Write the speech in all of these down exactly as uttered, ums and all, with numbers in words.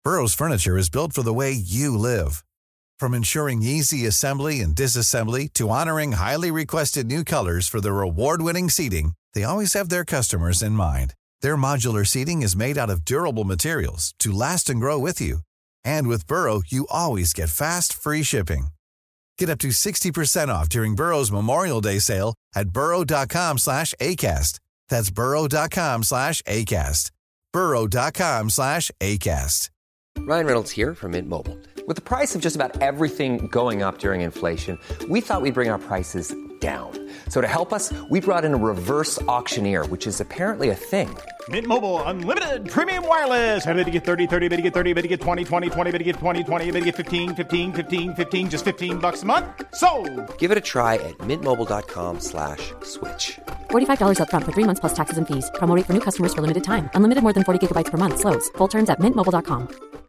Burrow's furniture is built for the way you live. From ensuring easy assembly and disassembly to honoring highly requested new colors for their award-winning seating, they always have their customers in mind. Their modular seating is made out of durable materials to last and grow with you. And with Burrow, you always get fast, free shipping. Get up to sixty percent off during Burrow's Memorial Day sale at burrow.com slash ACAST. That's burrow.com slash ACAST. burrow.com slash ACAST. Ryan Reynolds here from Mint Mobile. With the price of just about everything going up during inflation, we thought we'd bring our prices down. So to help us, we brought in a reverse auctioneer, which is apparently a thing. Mint Mobile Unlimited Premium Wireless. How to get thirty, thirty, how to get thirty, how to get twenty, twenty, twenty, how to get twenty, twenty, how to get fifteen, fifteen, fifteen, fifteen, just fifteen bucks a month? Sold! Give it a try at mintmobile.com slash switch. forty-five dollars up front for three months plus taxes and fees. Promo rate for new customers for limited time. Unlimited more than forty gigabytes per month. Slows full terms at mint mobile dot com.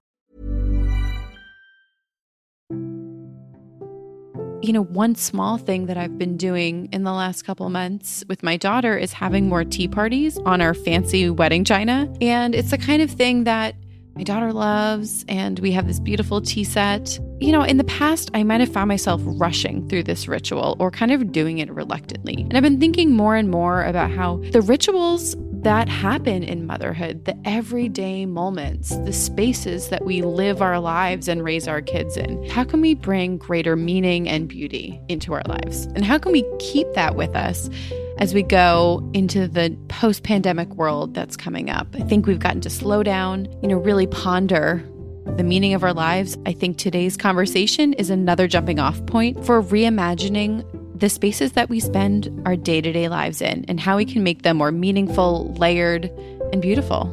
You know, one small thing that I've been doing in the last couple months with my daughter is having more tea parties on our fancy wedding china. And it's the kind of thing that my daughter loves, and we have this beautiful tea set. You know, in the past, I might have found myself rushing through this ritual or kind of doing it reluctantly. And I've been thinking more and more about how the rituals that happen in motherhood, the everyday moments, the spaces that we live our lives and raise our kids in, how can we bring greater meaning and beauty into our lives? And how can we keep that with us as we go into the post-pandemic world that's coming up? I think we've gotten to slow down, you know, really ponder the meaning of our lives. I think today's conversation is another jumping off point for reimagining the spaces that we spend our day-to-day lives in and how we can make them more meaningful, layered, and beautiful.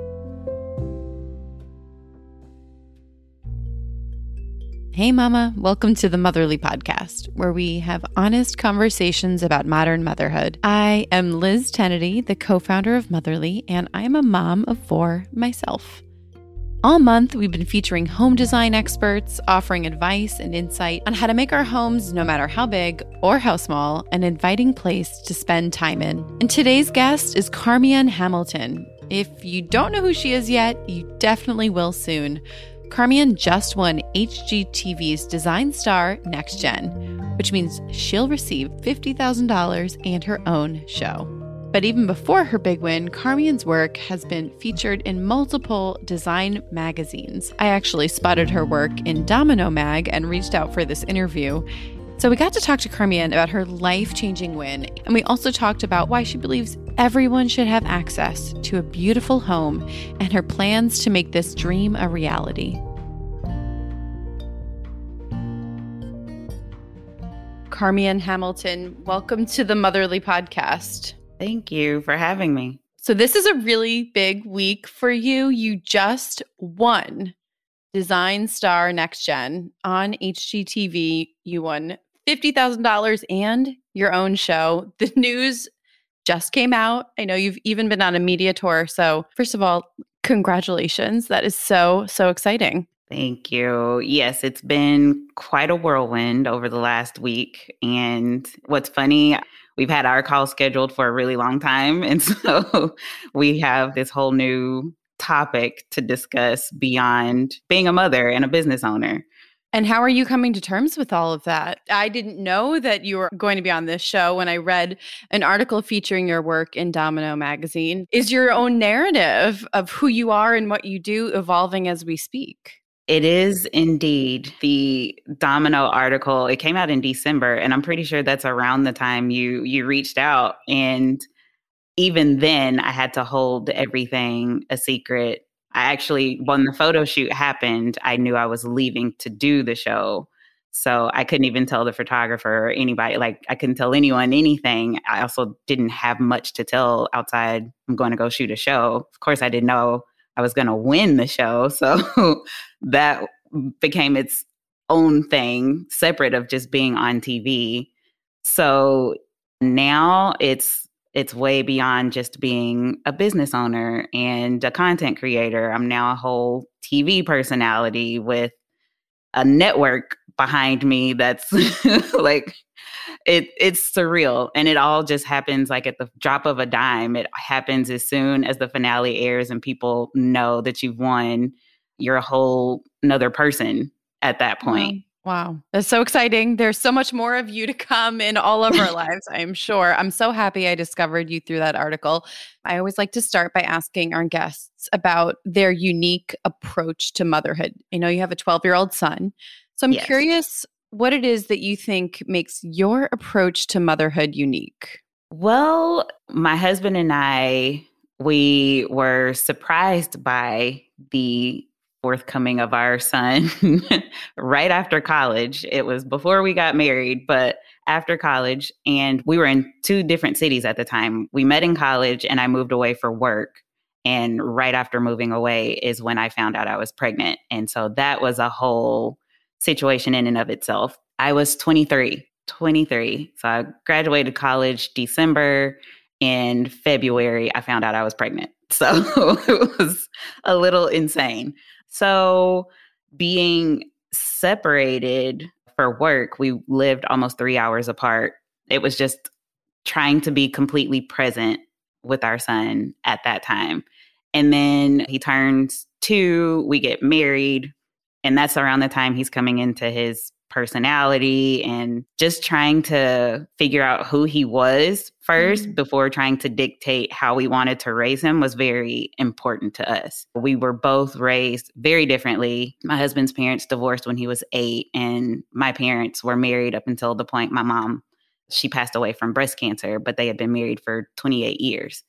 Hey mama, welcome to the Motherly Podcast, where we have honest conversations about modern motherhood. I am Liz Tennedy, the co-founder of Motherly, and I'm a mom of four myself. All month, we've been featuring home design experts, offering advice and insight on how to make our homes, no matter how big or how small, an inviting place to spend time in. And today's guest is Carmian Hamilton. If you don't know who she is yet, you definitely will soon. Carmian just won H G T V's Design Star Next Gen, which means she'll receive fifty thousand dollars and her own show. But even before her big win, Carmian's work has been featured in multiple design magazines. I actually spotted her work in Domino Mag and reached out for this interview. So we got to talk to Carmian about her life-changing win, and we also talked about why she believes everyone should have access to a beautiful home and her plans to make this dream a reality. Carmian Hamilton, welcome to the Motherly Podcast. Thank you for having me. So this is a really big week for you. You just won Design Star Next Gen on H G T V. You won fifty thousand dollars and your own show. The news just came out. I know you've even been on a media tour. So first of all, congratulations. That is so, so exciting. Thank you. Yes, it's been quite a whirlwind over the last week. And what's funny, we've had our call scheduled for a really long time. And so we have this whole new topic to discuss beyond being a mother and a business owner. And how are you coming to terms with all of that? I didn't know that you were going to be on this show when I read an article featuring your work in Domino Magazine. Is your own narrative of who you are and what you do evolving as we speak? It is indeed. The Domino article, it came out in December, and I'm pretty sure that's around the time you you reached out. And even then, I had to hold everything a secret. I actually, when the photo shoot happened, I knew I was leaving to do the show. So I couldn't even tell the photographer or anybody, like I couldn't tell anyone anything. I also didn't have much to tell outside, I'm going to go shoot a show. Of course, I didn't know I was going to win the show. So that became its own thing, separate of just being on T V. So now it's it's way beyond just being a business owner and a content creator. I'm now a whole T V personality with a network behind me that's like, it it's surreal. And it all just happens like at the drop of a dime. It happens as soon as the finale airs and people know that you've won. you're a whole another person at that point. Wow. Wow. That's so exciting. There's so much more of you to come in all of our lives, I'm sure. I'm so happy I discovered you through that article. I always like to start by asking our guests about their unique approach to motherhood. I know you have a twelve-year-old son. So I'm Yes. curious what it is that you think makes your approach to motherhood unique. Well, my husband and I, we were surprised by the forthcoming of our son right after college. It was before we got married, but after college. And we were in two different cities at the time. We met in college and I moved away for work. And right after moving away is when I found out I was pregnant. And so that was a whole situation in and of itself. I was twenty-three, twenty-three. So I graduated college December. In February, I found out I was pregnant. So it was a little insane. So being separated for work, we lived almost three hours apart. It was just trying to be completely present with our son at that time. And then he turns two, we get married, and that's around the time he's coming into his personality and just trying to figure out who he was first mm-hmm. before trying to dictate how we wanted to raise him was very important to us. We were both raised very differently. My husband's parents divorced when he was eight, and my parents were married up until the point my mom, she passed away from breast cancer, but they had been married for twenty-eight years.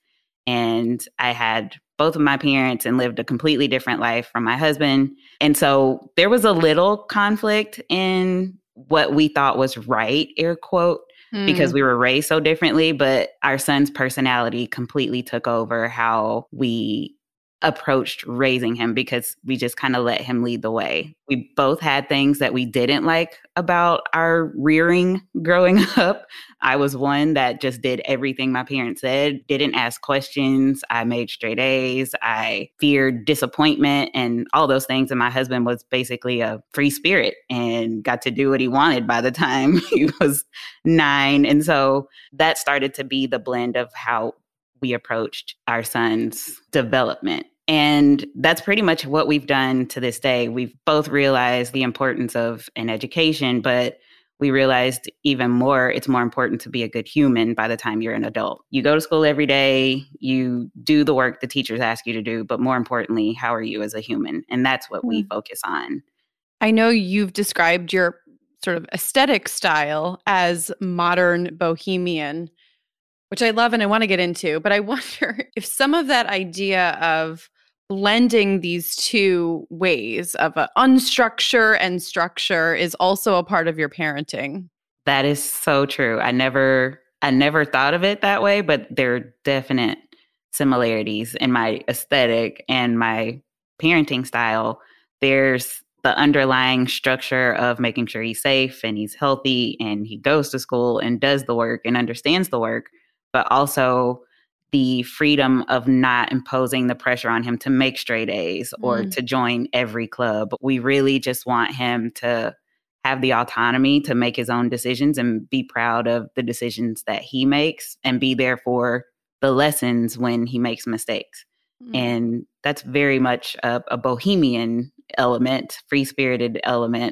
And I had both of my parents and lived a completely different life from my husband. And so there was a little conflict in what we thought was right, air quote, mm. because we were raised so differently. But our son's personality completely took over how we approached raising him because we just kind of let him lead the way. We both had things that we didn't like about our rearing growing up. I was one that just did everything my parents said, didn't ask questions. I made straight A's. I feared disappointment and all those things. And my husband was basically a free spirit and got to do what he wanted by the time he was nine. And so that started to be the blend of how we approached our son's development. And that's pretty much what we've done to this day. We've both realized the importance of an education, but we realized even more, it's more important to be a good human by the time you're an adult. You go to school every day, you do the work the teachers ask you to do, but more importantly, how are you as a human? And that's what we focus on. I know you've described your sort of aesthetic style as modern bohemian, which I love and I want to get into, but I wonder if some of that idea of blending these two ways of uh, unstructure and structure is also a part of your parenting. That is so true. I never, I never thought of it that way, but there are definite similarities in my aesthetic and my parenting style. There's the underlying structure of making sure he's safe and he's healthy and he goes to school and does the work and understands the work, but also the freedom of not imposing the pressure on him to make straight A's or mm. to join every club. We really just want him to have the autonomy to make his own decisions and be proud of the decisions that he makes and be there for the lessons when he makes mistakes. Mm. And that's very much a, a bohemian element, free-spirited element.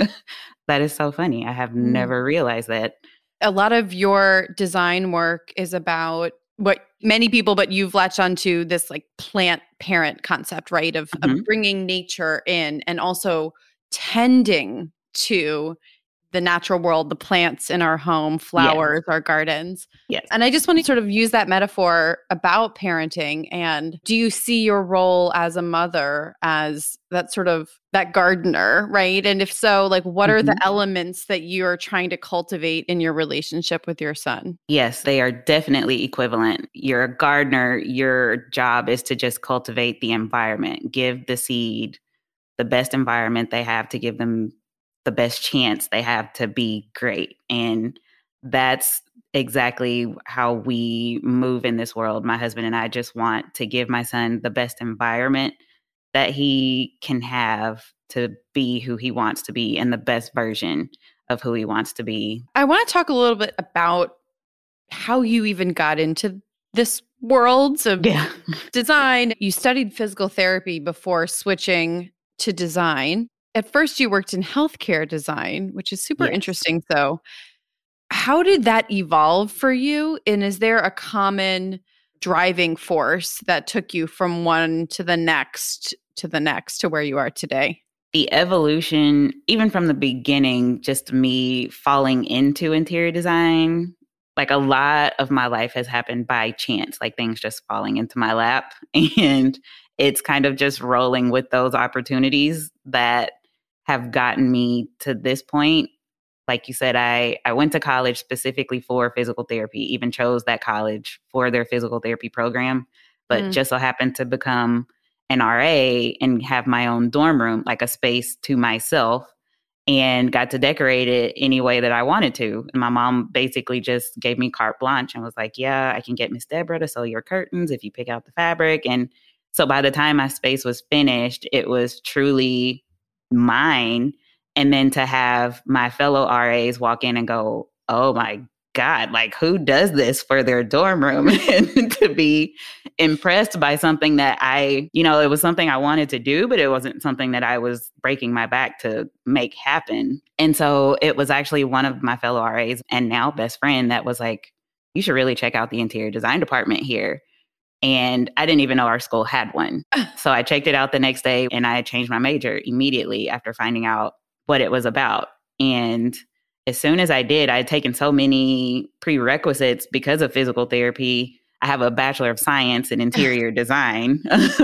That is so funny. I have mm. never realized that. A lot of your design work is about what many people, but you've latched onto this like plant parent concept, right? Of, mm-hmm. of bringing nature in and also tending to the natural world, the plants in our home, flowers, yeah. our gardens. Yes. And I just want to sort of use that metaphor about parenting. And do you see your role as a mother as that sort of that gardener, right? And if so, like what mm-hmm. are the elements that you're trying to cultivate in your relationship with your son? Yes, they are definitely equivalent. You're a gardener. Your job is to just cultivate the environment, give the seed the best environment they have to give them the best chance they have to be great. And that's exactly how we move in this world. My husband and I just want to give my son the best environment that he can have to be who he wants to be and the best version of who he wants to be. I want to talk a little bit about how you even got into this world of yeah. design. You studied physical therapy before switching to design. At first, you worked in healthcare design, which is super Yes. interesting. So, how did that evolve for you? And is there a common driving force that took you from one to the next to the next to where you are today? The evolution, even from the beginning, just me falling into interior design, like a lot of my life has happened by chance, like things just falling into my lap. And it's kind of just rolling with those opportunities that have gotten me to this point. Like you said, I, I went to college specifically for physical therapy, even chose that college for their physical therapy program, but Mm. just so happened to become an R A and have my own dorm room, like a space to myself, and got to decorate it any way that I wanted to. And my mom basically just gave me carte blanche and was like, yeah, I can get Miss Deborah to sew your curtains if you pick out the fabric. And so by the time my space was finished, it was truly mine. And then to have my fellow R As walk in and go, oh my God, like who does this for their dorm room? And to be impressed by something that I, you know, it was something I wanted to do, but it wasn't something that I was breaking my back to make happen. And so it was actually one of my fellow R As and now best friend that was like, you should really check out the interior design department here. And I didn't even know our school had one. So I checked it out the next day and I changed my major immediately after finding out what it was about. And as soon as I did, I had taken so many prerequisites because of physical therapy. I have a Bachelor of Science in interior design.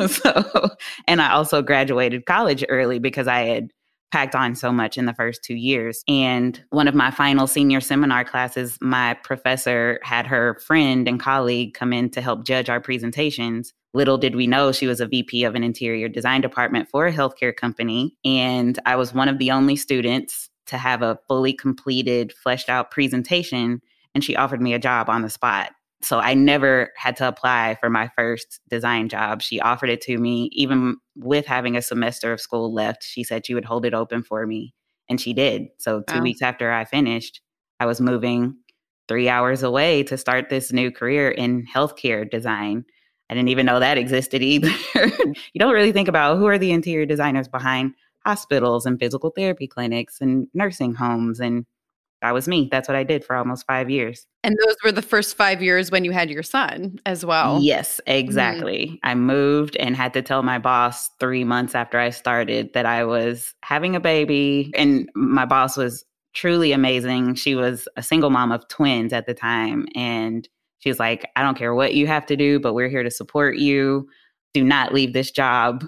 so, and I also graduated college early because I had packed on so much in the first two years. And one of my final senior seminar classes, my professor had her friend and colleague come in to help judge our presentations. Little did we know she was a V P of an interior design department for a healthcare company. And I was one of the only students to have a fully completed, fleshed out presentation. And she offered me a job on the spot. So I never had to apply for my first design job. She offered it to me, even with having a semester of school left. She said she would hold it open for me. And she did. So two Wow. weeks after I finished, I was moving three hours away to start this new career in healthcare design. I didn't even know that existed either. You don't really think about who are the interior designers behind hospitals and physical therapy clinics and nursing homes. And that was me. That's what I did for almost five years. And those were the first five years when you had your son as well. Yes, exactly. Mm-hmm. I moved and had to tell my boss three months after I started that I was having a baby. And my boss was truly amazing. She was a single mom of twins at the time. And she was like, I don't care what you have to do, but we're here to support you. Do not leave this job.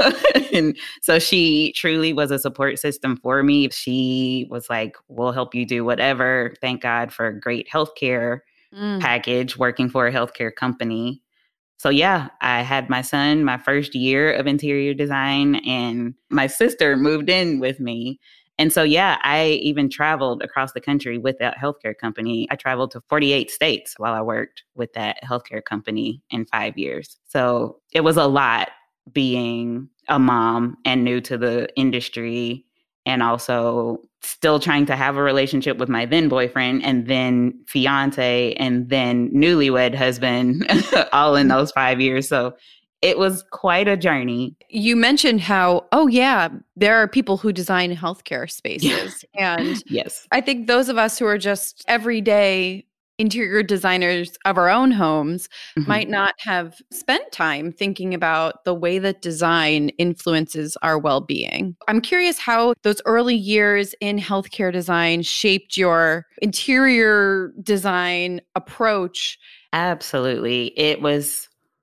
And so she truly was a support system for me. She was like, we'll help you do whatever. Thank God for a great healthcare mm. package working for a healthcare company. So yeah, I had my son my first year of interior design and my sister moved in with me. And so, yeah, I even traveled across the country with that healthcare company. I traveled to forty-eight states while I worked with that healthcare company in five years. So it was a lot being a mom and new to the industry and also still trying to have a relationship with my then boyfriend and then fiance and then newlywed husband all in those five years. So it was quite a journey. You mentioned how, oh, yeah, there are people who design healthcare spaces. And yes, I think those of us who are just everyday interior designers of our own homes mm-hmm. might not have spent time thinking about the way that design influences our well-being. I'm curious how those early years in healthcare design shaped your interior design approach. Absolutely. It was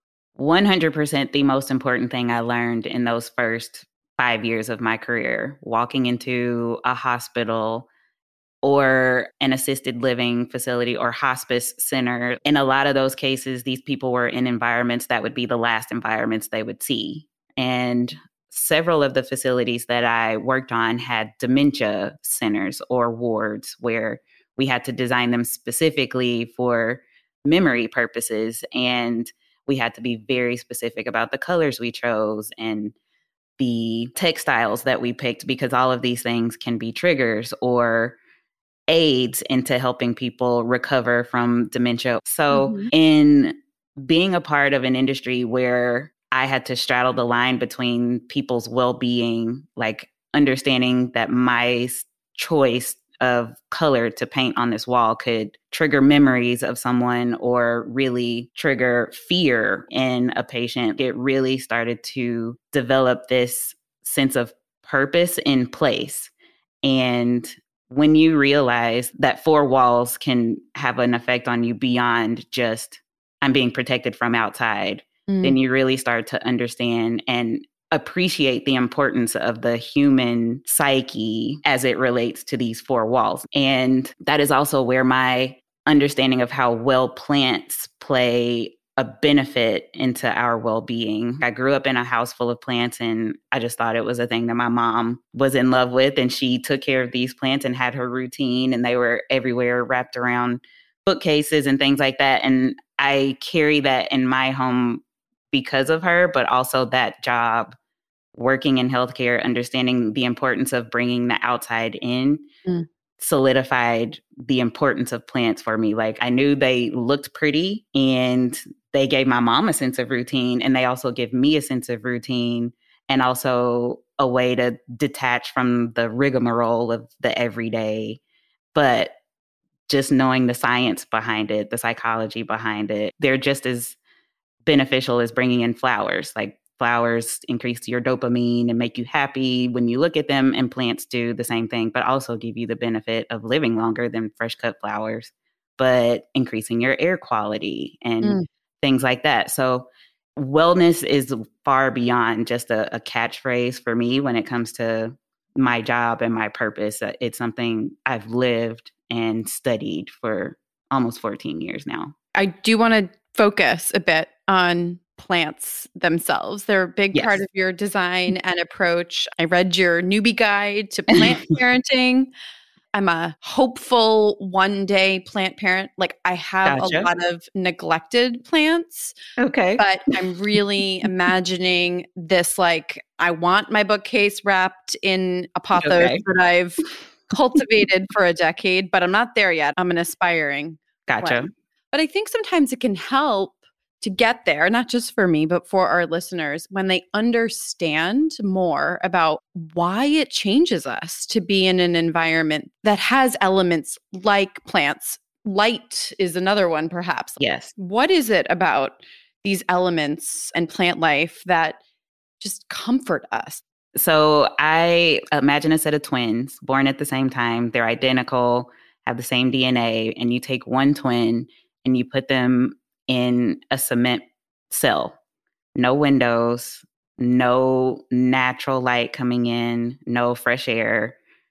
one hundred percent the most important thing I learned in those first five years of my career, walking into a hospital or an assisted living facility or hospice center. In a lot of those cases, these people were in environments that would be the last environments they would see. And several of the facilities that I worked on had dementia centers or wards where we had to design them specifically for memory purposes. And we had to be very specific about the colors we chose and the textiles that we picked, because all of these things can be triggers or aids into helping people recover from dementia. So mm-hmm. in being a part of an industry where I had to straddle the line between people's well-being, like understanding that my choice of color to paint on this wall could trigger memories of someone or really trigger fear in a patient. It really started to develop this sense of purpose in place. And when you realize that four walls can have an effect on you beyond just I'm being protected from outside, mm. then you really start to understand and appreciate the importance of the human psyche as it relates to these four walls. And that is also where my understanding of how well plants play a benefit into our well-being. I grew up in a house full of plants, and I just thought it was a thing that my mom was in love with, and she took care of these plants and had her routine, and they were everywhere wrapped around bookcases and things like that. And I carry that in my home because of her, but also that job working in healthcare, understanding the importance of bringing the outside in, mm. solidified the importance of plants for me. Like I knew they looked pretty and they gave my mom a sense of routine, and they also give me a sense of routine and also a way to detach from the rigmarole of the everyday. But just knowing the science behind it, the psychology behind it, they're just as beneficial as bringing in flowers. Like flowers increase your dopamine and make you happy when you look at them, and plants do the same thing, but also give you the benefit of living longer than fresh cut flowers, but increasing your air quality and mm. things like that. So wellness is far beyond just a, a catchphrase for me when it comes to my job and my purpose. It's something I've lived and studied for almost fourteen years now. I do want to focus a bit on plants themselves. They're a big yes. part of your design and approach. I read your newbie guide to plant parenting. I'm a hopeful one day plant parent. Like I have gotcha. a lot of neglected plants. Okay. But I'm really imagining this, like I want my bookcase wrapped in a pothos okay. that I've cultivated for a decade, but I'm not there yet. I'm an aspiring Gotcha. plant. But I think sometimes it can help to get there, not just for me, but for our listeners, when they understand more about why it changes us to be in an environment that has elements like plants. Light is another one, perhaps. Yes. What is it about these elements and plant life that just comfort us? So I imagine a set of twins born at the same time. They're identical, have the same D N A, and you take one twin and you put them in a cement cell, no windows, no natural light coming in, no fresh air,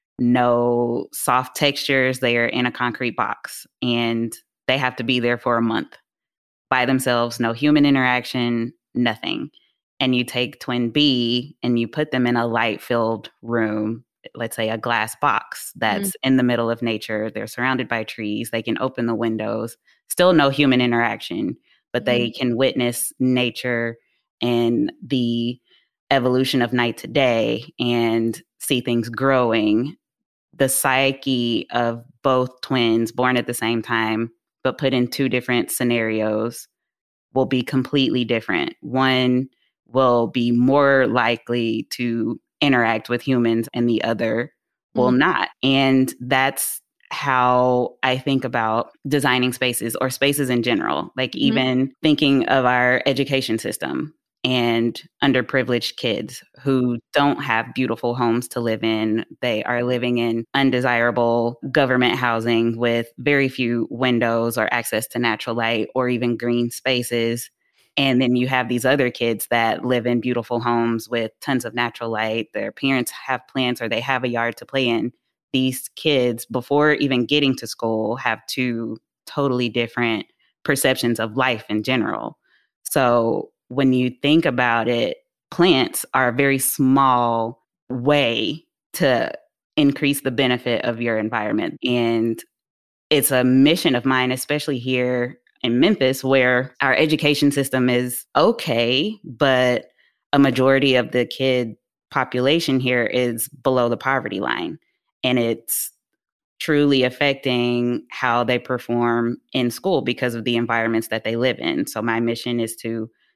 no soft textures. They are in a concrete box, and they have to be there for a month by themselves, no human interaction, nothing. And you take twin B and you put them in a light-filled room, let's say a glass box that's mm-hmm. in the middle of nature. They're surrounded by trees. They can open the windows. Still no human interaction, but mm-hmm. they can witness nature and the evolution of night to day and see things growing. The psyche of both twins born at the same time, but put in two different scenarios, will be completely different. One will be more likely to interact with humans and the other will mm-hmm. not. And that's how I think about designing spaces or spaces in general, like mm-hmm. even thinking of our education system and underprivileged kids who don't have beautiful homes to live in. They are living in undesirable government housing with very few windows or access to natural light or even green spaces. And then you have these other kids that live in beautiful homes with tons of natural light. Their parents have plants or they have a yard to play in. These kids, before even getting to school, have two totally different perceptions of life in general. So when you think about it, plants are a very small way to increase the benefit of your environment. And it's a mission of mine, especially here in Memphis, where our education system is okay, but a majority of the kid population here is below the poverty line. And it's truly affecting how they perform in school because of the environments that they live in. So my mission is to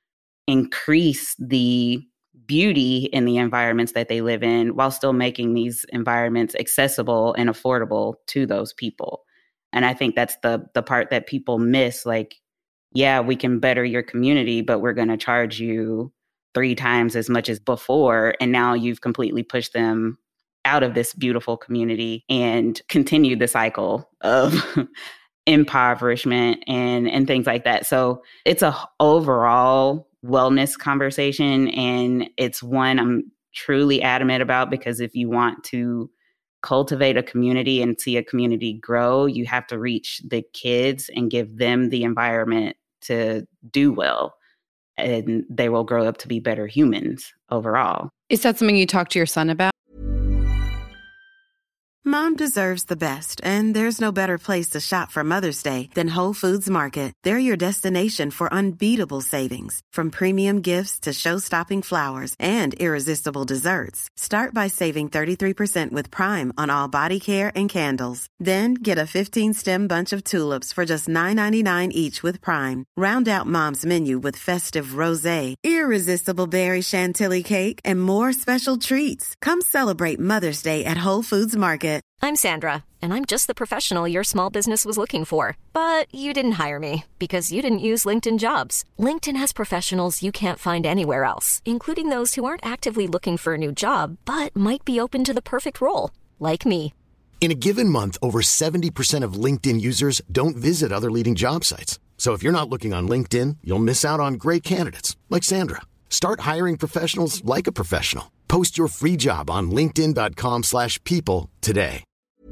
increase the beauty in the environments that they live in while still making these environments accessible and affordable to those people. And I think that's the the part that people miss. Like, yeah, we can better your community, but we're going to charge you three times as much as before. And now you've completely pushed them out of this beautiful community and continue the cycle of impoverishment and, and things like that. So it's a overall wellness conversation. And it's one I'm truly adamant about, because if you want to cultivate a community and see a community grow, you have to reach the kids and give them the environment to do well. And they will grow up to be better humans overall. Is that something you talk to your son about? Mom deserves the best, and there's no better place to shop for Mother's Day than Whole Foods Market. They're your destination for unbeatable savings, from premium gifts to show-stopping flowers and irresistible desserts. Start by saving thirty-three percent with Prime on all body care and candles. Then get a fifteen-stem bunch of tulips for just nine ninety-nine each with Prime. Round out Mom's menu with festive rosé, irresistible berry chantilly cake, and more special treats. Come celebrate Mother's Day at Whole Foods Market. I'm Sandra, and I'm just the professional your small business was looking for. But you didn't hire me because you didn't use LinkedIn Jobs. LinkedIn has professionals you can't find anywhere else, including those who aren't actively looking for a new job, but might be open to the perfect role, like me. In a given month, over seventy percent of LinkedIn users don't visit other leading job sites. So if you're not looking on LinkedIn, you'll miss out on great candidates, like Sandra. Start hiring professionals like a professional. Post your free job on linkedin.com slash people today.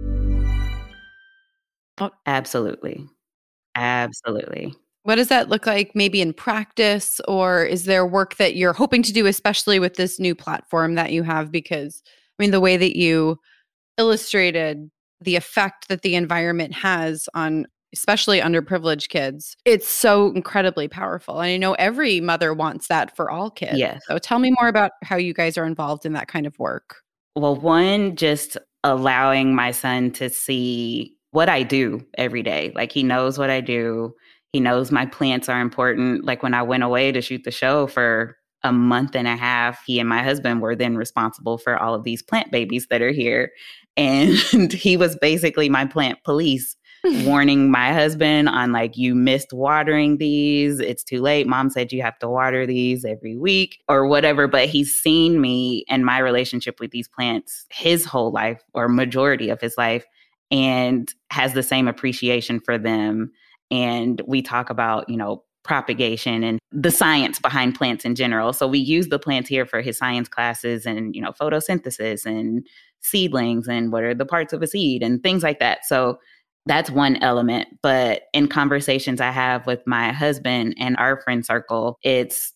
Oh, absolutely. Absolutely. What does that look like maybe in practice, or is there work that you're hoping to do, especially with this new platform that you have? Because, I mean, the way that you illustrated the effect that the environment has on especially underprivileged kids, it's so incredibly powerful. And I know every mother wants that for all kids. Yes. So tell me more about how you guys are involved in that kind of work. Well, one, just allowing my son to see what I do every day. Like, he knows what I do. He knows my plants are important. Like, when I went away to shoot the show for a month and a half, he and my husband were then responsible for all of these plant babies that are here. And he was basically my plant police, warning my husband on, like, you missed watering these. It's too late. Mom said you have to water these every week or whatever. But he's seen me and my relationship with these plants his whole life, or majority of his life, and has the same appreciation for them. And we talk about, you know, propagation and the science behind plants in general. So we use the plants here for his science classes and, you know, photosynthesis and seedlings and what are the parts of a seed and things like that. So that's one element. But in conversations I have with my husband and our friend circle, it's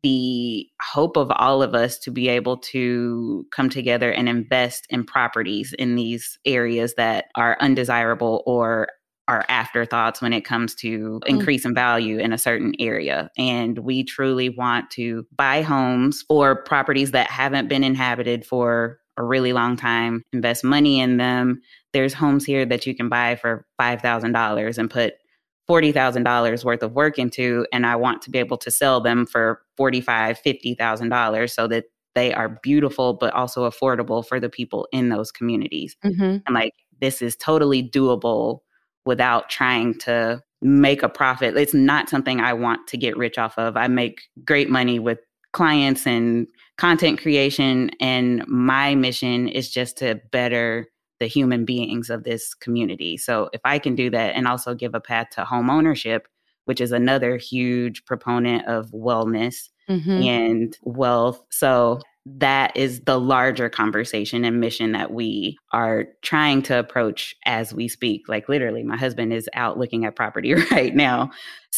the hope of all of us to be able to come together and invest in properties in these areas that are undesirable or are afterthoughts when it comes to increase in value in a certain area. And we truly want to buy homes or properties that haven't been inhabited for a really long time, invest money in them. There's homes here that you can buy for five thousand dollars and put forty thousand dollars worth of work into. And I want to be able to sell them for forty-five thousand dollars, fifty thousand dollars so that they are beautiful, but also affordable for the people in those communities. Mm-hmm. And like, this is totally doable without trying to make a profit. It's not something I want to get rich off of. I make great money with clients and content creation. And my mission is just to better the human beings of this community. So if I can do that and also give a path to home ownership, which is another huge proponent of wellness mm-hmm. and wealth. So that is the larger conversation and mission that we are trying to approach as we speak. Like, literally, my husband is out looking at property right now.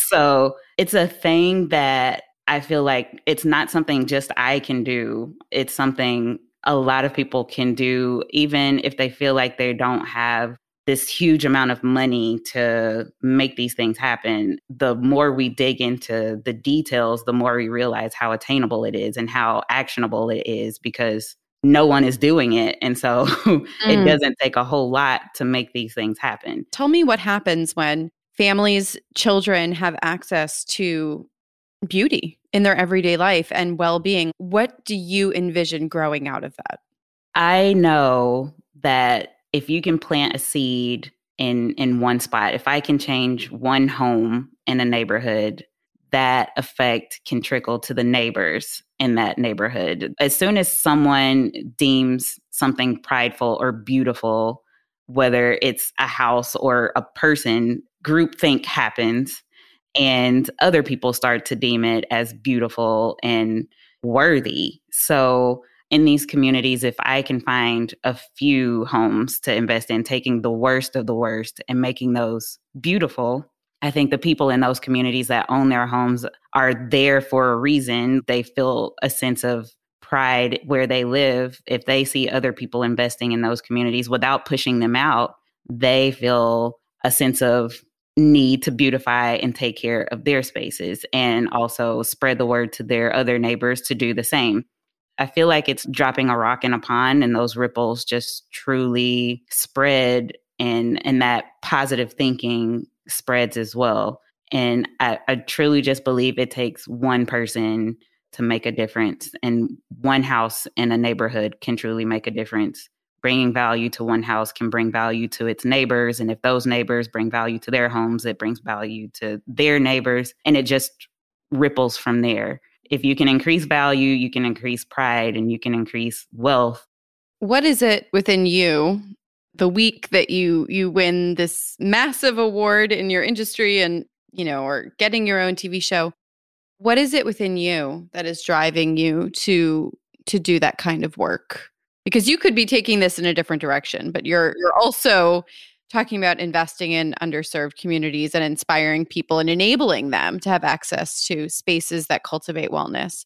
So it's a thing that I feel like it's not something just I can do. It's something a lot of people can do, even if they feel like they don't have this huge amount of money to make these things happen. The more we dig into the details, the more we realize how attainable it is and how actionable it is, because no one is doing it. And so mm. it doesn't take a whole lot to make these things happen. Tell me what happens when families, children have access to beauty in their everyday life and well-being. What do you envision growing out of that? I know that if you can plant a seed in in one spot, if I can change one home in a neighborhood, that effect can trickle to the neighbors in that neighborhood. As soon as someone deems something prideful or beautiful, whether it's a house or a person, groupthink happens and other people start to deem it as beautiful and worthy. So in these communities, if I can find a few homes to invest in, taking the worst of the worst and making those beautiful, I think the people in those communities that own their homes are there for a reason. They feel a sense of pride where they live. If they see other people investing in those communities without pushing them out, they feel a sense of need to beautify and take care of their spaces and also spread the word to their other neighbors to do the same. I feel like it's dropping a rock in a pond and those ripples just truly spread and, and that positive thinking spreads as well. And I, I truly just believe it takes one person to make a difference. And one house in a neighborhood can truly make a difference. Bringing value to one house can bring value to its neighbors. And if those neighbors bring value to their homes, it brings value to their neighbors. And it just ripples from there. If you can increase value, you can increase pride and you can increase wealth. What is it within you, the week that you you win this massive award in your industry and, you know, or getting your own T V show? What is it within you that is driving you to to do that kind of work? Because you could be taking this in a different direction, but you're you're also talking about investing in underserved communities and inspiring people and enabling them to have access to spaces that cultivate wellness.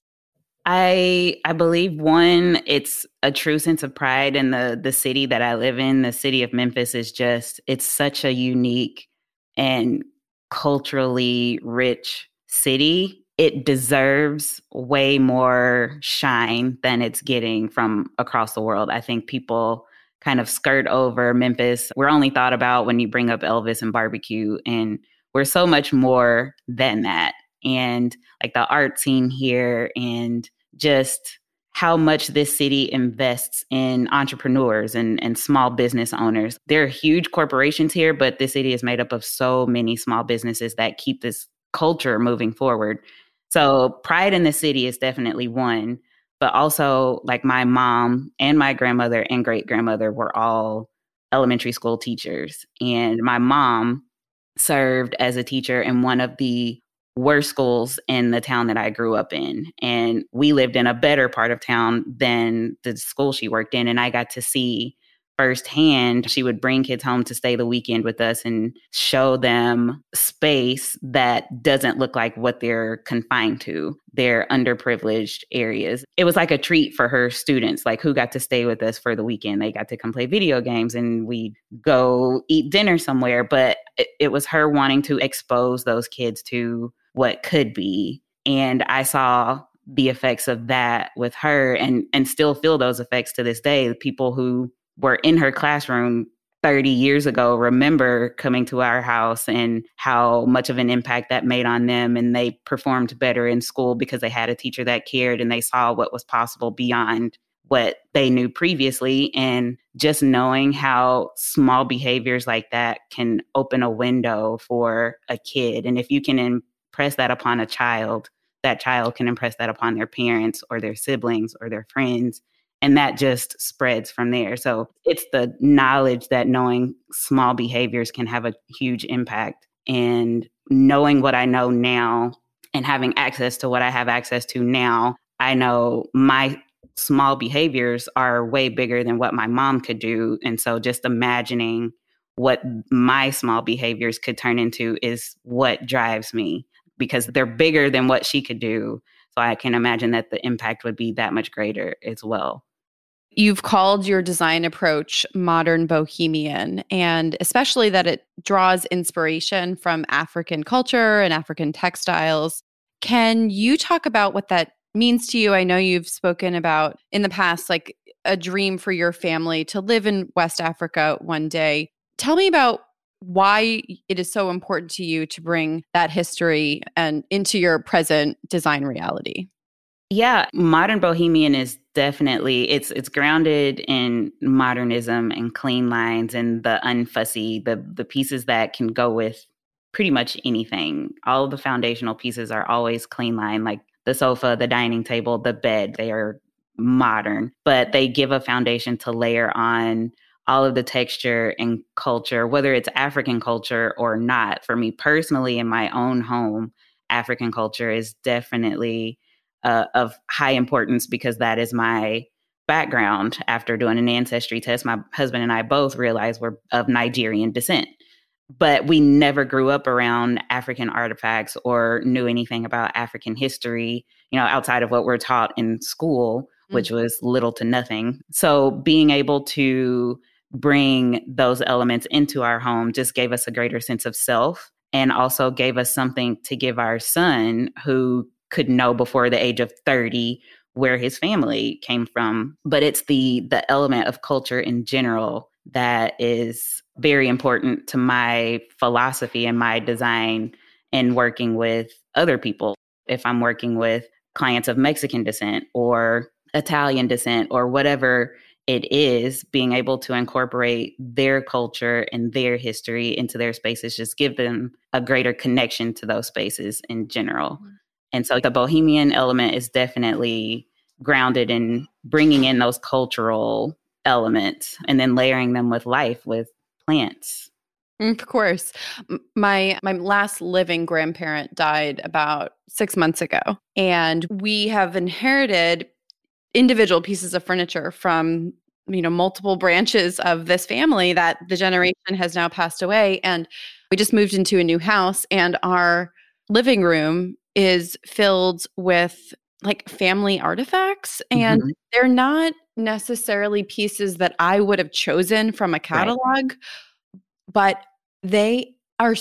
I I believe, one, it's a true sense of pride in the the city that I live in. The city of Memphis is just, it's such a unique and culturally rich city. It deserves way more shine than it's getting from across the world. I think people kind of skirt over Memphis. We're only thought about when you bring up Elvis and barbecue, and we're so much more than that. And like the art scene here and just how much this city invests in entrepreneurs and, and small business owners. There are huge corporations here, but this city is made up of so many small businesses that keep this culture moving forward. So pride in the city is definitely one, but also like my mom and my grandmother and great grandmother were all elementary school teachers. And my mom served as a teacher in one of the worst schools in the town that I grew up in. And we lived in a better part of town than the school she worked in. And I got to see firsthand, she would bring kids home to stay the weekend with us and show them space that doesn't look like what they're confined to, their underprivileged areas. It was like a treat for her students, like who got to stay with us for the weekend. They got to come play video games and we'd go eat dinner somewhere. But it, it was her wanting to expose those kids to what could be. And I saw the effects of that with her and, and still feel those effects to this day. The people who were in her classroom thirty years ago remember coming to our house and how much of an impact that made on them. And they performed better in school because they had a teacher that cared and they saw what was possible beyond what they knew previously. And just knowing how small behaviors like that can open a window for a kid. And if you can impress that upon a child, that child can impress that upon their parents or their siblings or their friends. And that just spreads from there. So it's the knowledge that knowing small behaviors can have a huge impact. And knowing what I know now and having access to what I have access to now, I know my small behaviors are way bigger than what my mom could do. And so just imagining what my small behaviors could turn into is what drives me, because they're bigger than what she could do. So I can imagine that the impact would be that much greater as well. You've called your design approach modern bohemian, and especially that it draws inspiration from African culture and African textiles. Can you talk about what that means to you? I know you've spoken about in the past, like a dream for your family to live in West Africa one day. Tell me about why it is so important to you to bring that history and into your present design reality. Yeah, modern bohemian is definitely, it's it's grounded in modernism and clean lines and the unfussy, the the pieces that can go with pretty much anything. All of the foundational pieces are always clean line, like the sofa, the dining table, the bed. They are modern, but they give a foundation to layer on all of the texture and culture, whether it's African culture or not. For me personally, in my own home, African culture is definitely uh, of high importance because that is my background. After doing an ancestry test, my husband and I both realized we're of Nigerian descent. But we never grew up around African artifacts or knew anything about African history, you know, outside of what we're taught in school, which mm-hmm. was little to nothing. So being able to bring those elements into our home just gave us a greater sense of self and also gave us something to give our son who could know before the age of thirty where his family came from. But it's the the element of culture in general that is very important to my philosophy and my design and working with other people. If I'm working with clients of Mexican descent or Italian descent or whatever it is, being able to incorporate their culture and their history into their spaces just give them a greater connection to those spaces in general. Mm-hmm. And so the bohemian element is definitely grounded in bringing in those cultural elements and then layering them with life, with plants. Of course. My my last living grandparent died about six months ago, and we have inherited individual pieces of furniture from, you know, multiple branches of this family that the generation has now passed away. And we just moved into a new house, and our living room is filled with like family artifacts, and mm-hmm. they're not necessarily pieces that I would have chosen from a catalog, right. but they are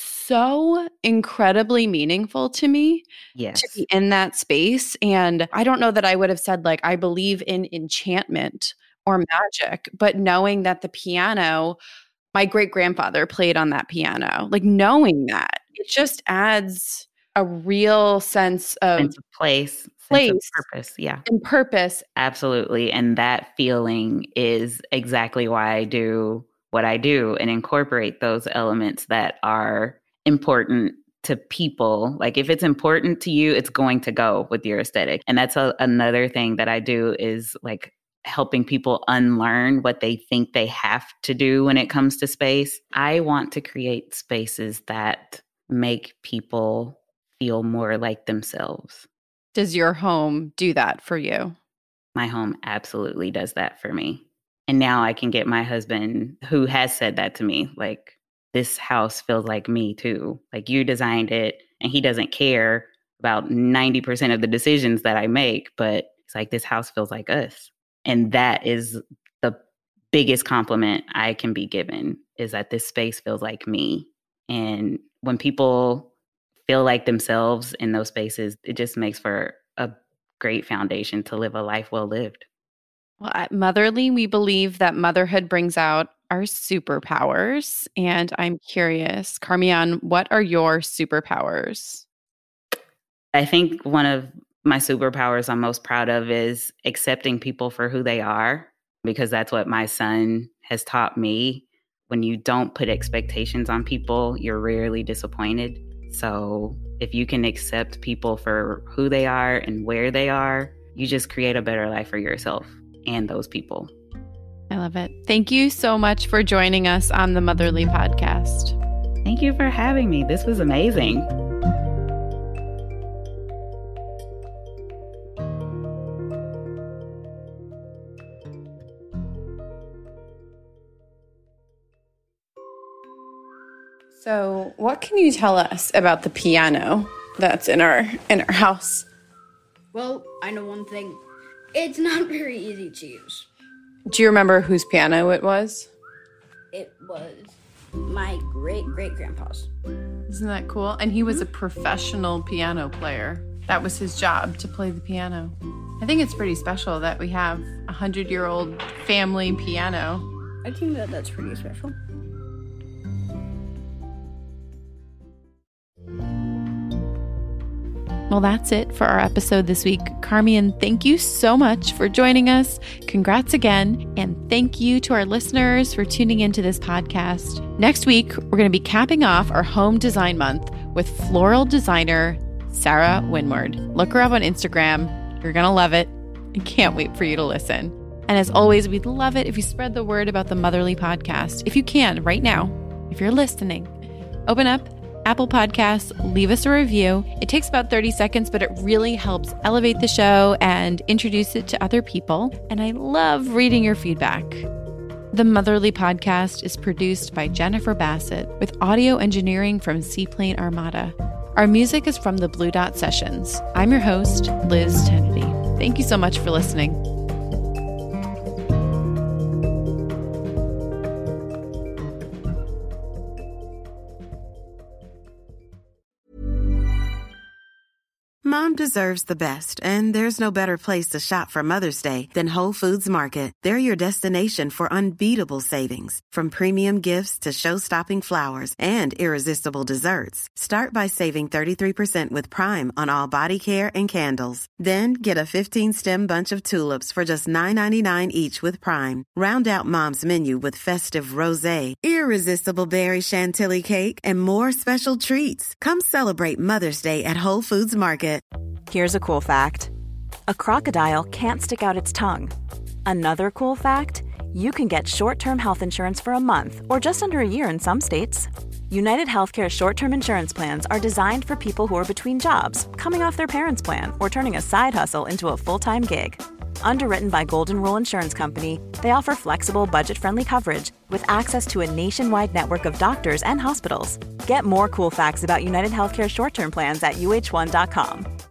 so incredibly meaningful to me yes. to be in that space. And I don't know that I would have said like, I believe in enchantment or magic, but knowing that the piano, my great grandfather played on that piano, like knowing that it just adds a real sense of, sense of place, place sense of purpose. Yeah. And purpose. Absolutely. And that feeling is exactly why I do what I do and incorporate those elements that are important to people. Like if it's important to you, it's going to go with your aesthetic. And that's a, another thing that I do is like helping people unlearn what they think they have to do when it comes to space. I want to create spaces that make people feel more like themselves. Does your home do that for you? My home absolutely does that for me. And now I can get my husband, who has said that to me, like, this house feels like me too. Like you designed it, and he doesn't care about ninety percent of the decisions that I make, but it's like, this house feels like us. And that is the biggest compliment I can be given, is that this space feels like me. And when people feel like themselves in those spaces, it just makes for a great foundation to live a life well lived. Well, at Motherly, we believe that motherhood brings out our superpowers. And I'm curious, Carmian, what are your superpowers? I think one of my superpowers I'm most proud of is accepting people for who they are, because that's what my son has taught me. When you don't put expectations on people, you're rarely disappointed. So if you can accept people for who they are and where they are, you just create a better life for yourself and those people. I love it. Thank you so much for joining us on the Motherly Podcast. Thank you for having me. This was amazing. So, what can you tell us about the piano that's in our in our house? Well, I know one thing. It's not very easy to use. Do you remember whose piano it was? It was my great-great-grandpa's. Isn't that cool? And he was a professional piano player. That was his job, to play the piano. I think it's pretty special that we have a hundred-year-old family piano. I think that that's pretty special. Well, that's it for our episode this week. Carmian, thank you so much for joining us. Congrats again. And thank you to our listeners for tuning into this podcast. Next week, we're going to be capping off our home design month with floral designer Sarah Winward. Look her up on Instagram. You're going to love it. I can't wait for you to listen. And as always, we'd love it if you spread the word about the Motherly Podcast. If you can, right now, if you're listening, open up Apple Podcasts, leave us a review. It takes about thirty seconds, but it really helps elevate the show and introduce it to other people. And I love reading your feedback. The Motherly Podcast is produced by Jennifer Bassett with audio engineering from Seaplane Armada. Our music is from the Blue Dot Sessions. I'm your host, Liz Kennedy. Thank you so much for listening. Mom deserves the best, and there's no better place to shop for Mother's Day than Whole Foods Market. They're your destination for unbeatable savings, from premium gifts to show-stopping flowers and irresistible desserts. Start by saving thirty-three percent with Prime on all body care and candles. Then get a fifteen-stem bunch of tulips for just nine ninety-nine each with Prime. Round out Mom's menu with festive rosé, irresistible berry chantilly cake, and more special treats. Come celebrate Mother's Day at Whole Foods Market. Here's a cool fact. A crocodile can't stick out its tongue. Another cool fact, you can get short-term health insurance for a month or just under a year in some states. United Healthcare short-term insurance plans are designed for people who are between jobs, coming off their parents' plan, or turning a side hustle into a full-time gig. Underwritten by Golden Rule Insurance Company, they offer flexible, budget-friendly coverage with access to a nationwide network of doctors and hospitals. Get more cool facts about United Healthcare short-term plans at U H one dot com.